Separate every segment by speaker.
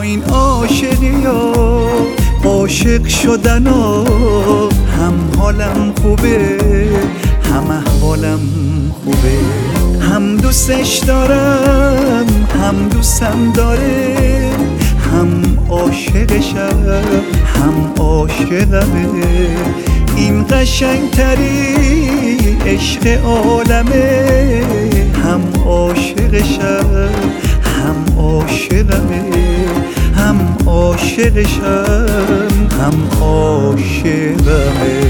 Speaker 1: این عاشقی ها عاشق شدن ها هم حالم خوبه هم احوالم خوبه، هم دوستش دارم هم دوستم داره، هم عاشقشم هم عاشقمه. این قشنگتری عشق عالمه، هم عاشقشم هم عاشقمه، هم عاشقشم هم عاشقمه.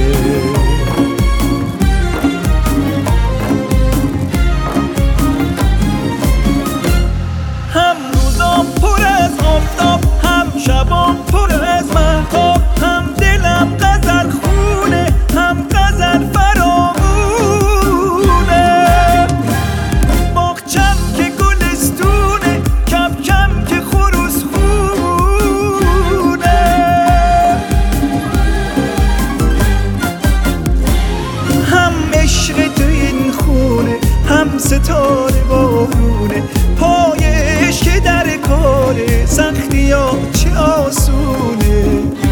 Speaker 1: هم روزام پر از آفتاب هم شبام پر از مهتاب، هم دلم غزل خونه هم غزل فرامونه. باغچم که گلستونه کم که خروس خونه. هم عشق تو این خونه هم ستاره بارونه، پایش که در کاره سختی ها چه آسونه.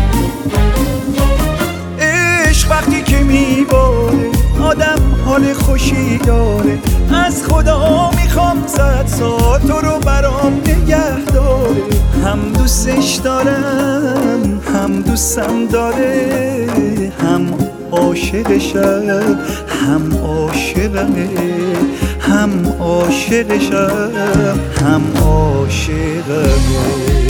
Speaker 1: عشق وقتی که میباره آدم حال خوشی داره، از خدا میخوام 100 سال تو رو برام نگه داره. هم دوستش دارم هم دوستم داره، هم عاشقشم هم عاشقمه، هم عاشقشم هم عاشقمه.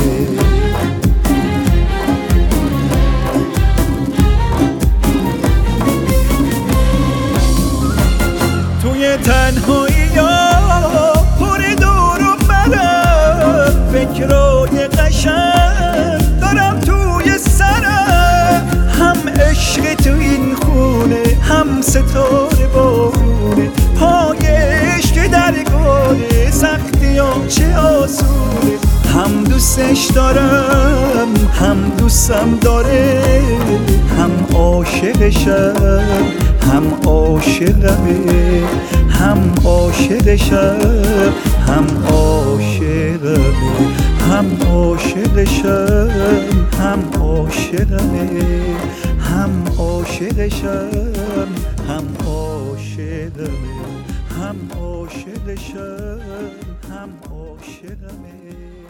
Speaker 1: توی تنهایی ها پر دور و برم، فکرای قشنگ دارم توی سرم. هم عشق تو این خونه هم ستاره بارونه، پایش که در کاره سختی ها چه آسونه. هم دوستش دارم هم دوستم داره، هم عاشقشم هم عاشقمه، هم عاشقشم هم عاشقمه، هم عاشقشم هم عاشقمه، هم عاشقشم هم عاشقمه، هم عاشقشم هم عاشقمه.